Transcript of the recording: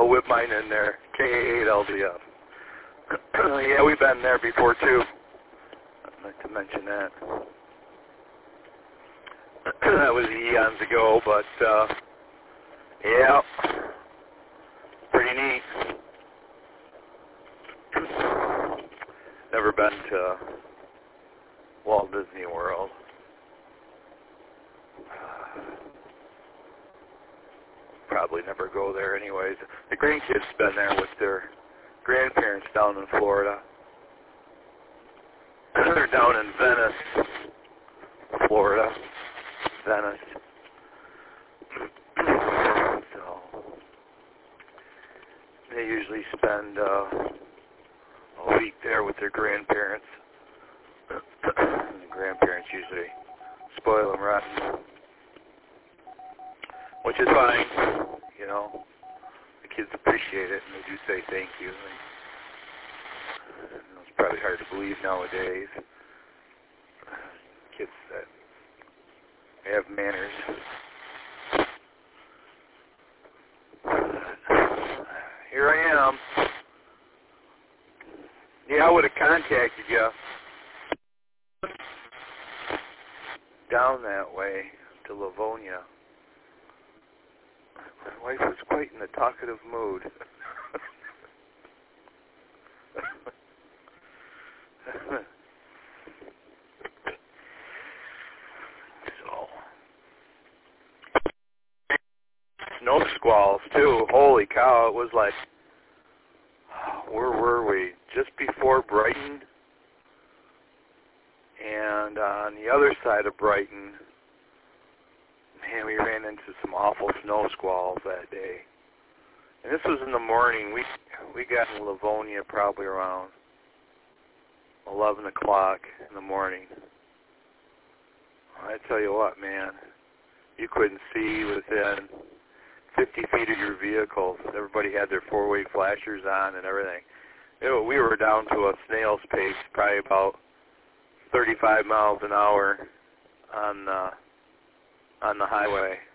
I'll whip mine in there. KA8LDF. Yeah, we've been there before too. I'd like to mention that. That was eons ago, but yeah, pretty neat. Never been to Walt Disney World. Probably never go there anyways. The grandkids been there with their grandparents down in Florida. They're down in Venice, Florida. Venice. So they usually spend a week there with their grandparents. The grandparents usually spoil them rotten, which is fine. You know, the kids appreciate it and they do say thank you. It's probably hard to believe nowadays. Kids that have manners. Here I am. Yeah, I would have contacted you down that way to Livonia. My wife was quite in a talkative mood. Snow squalls too. Holy cow! It was like, where were we? Just before Brighton, and on the other side of Brighton, man, we ran into some awful snow squalls that day. And this was in the morning. We got in Livonia probably around 11 o'clock in the morning. I tell you what, man, you couldn't see within 50 feet of your vehicles. Everybody had their four-way flashers on and everything. We were down to a snail's pace, probably about 35 miles an hour on the highway.